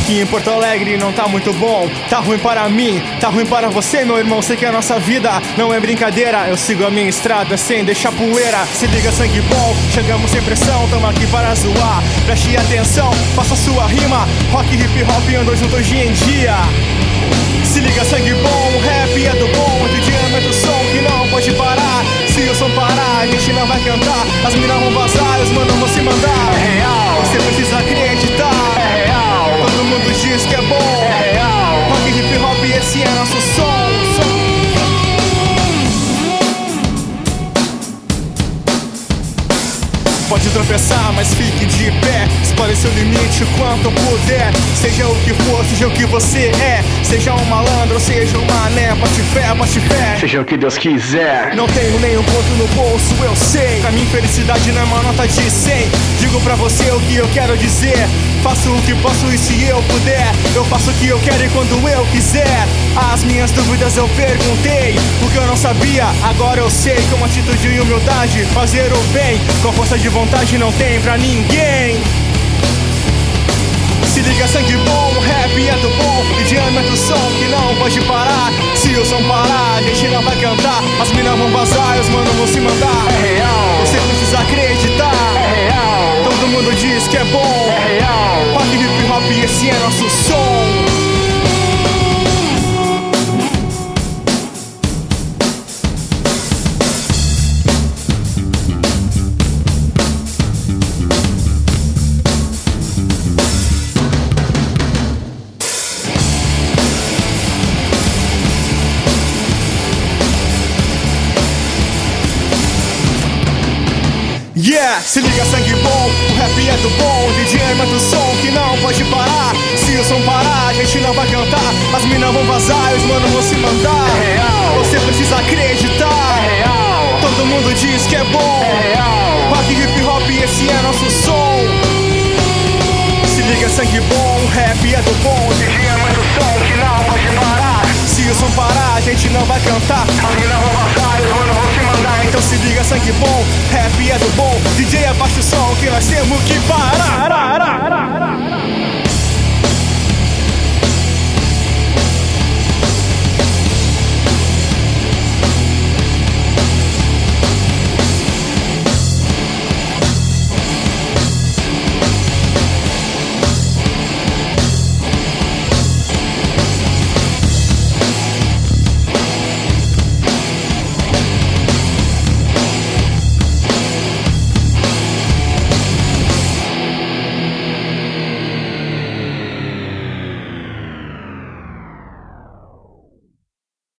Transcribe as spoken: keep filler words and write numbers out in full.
aqui em Porto Alegre não tá muito bom. Tá ruim para mim, tá ruim para você, meu irmão. Sei que a nossa vida não é brincadeira. Eu sigo a minha estrada sem deixar poeira. Se liga, sangue bom, chegamos sem pressão. Tamo aqui para zoar, preste atenção, faça sua rima. Rock, hip hop andam juntos dia em dia. Se liga, sangue bom, o rap é do bom. D J aumenta o som que não pode parar. Se o som parar, a gente não vai cantar. As minas vão vazar, os manos vão se mandar. É real, você precisa acreditar. é real, todo mundo diz que é bom. é real. Rock, hip hop, esse é nosso som, som. Pode tropeçar, mas fique de pé. Explore seu limite o quanto puder. Seja o que for, seja o que você é. Seja um malandro, seja um mané. Bote fé, bote fé, Seja o que Deus quiser. não tenho nenhum ponto no bolso, eu sei. Pra mim felicidade não é uma nota de cem. Digo pra você o que eu quero dizer. Faço o que posso e se eu puder, eu faço o que eu quero e quando eu quiser. As minhas dúvidas eu perguntei, o que eu não sabia, agora eu sei. Com atitude e humildade, fazer o bem. Com força de vontade não tem pra ninguém. Se liga, sangue bom, o rap é do bom. D J aumenta o som que não pode parar. Se o som parar, a gente não vai cantar. As minas vão vazar e os manos vão se mandar. É real, Você precisa acreditar. é real, Todo mundo diz que é bom. é real. Rock, hip hop, esse é nosso som. Yeah, se liga, sangue bom, o rap é do bom. D J aumenta o som que não pode parar. Se o som parar, a gente não vai cantar. As minas vão vazar e os manos vão se mandar. É real, Você precisa acreditar. é real, Todo mundo diz que é bom. é real. Rock, hip hop, esse é nosso som. Se liga, sangue bom, o rap é do bom. D J aumenta o som que não pode parar. Se o som parar, a gente não vai cantar. As minas vão passar e os manos vão se mandar. Então se liga, sangue bom, rap é do bom. D J abaixa o som que nós temos que parar.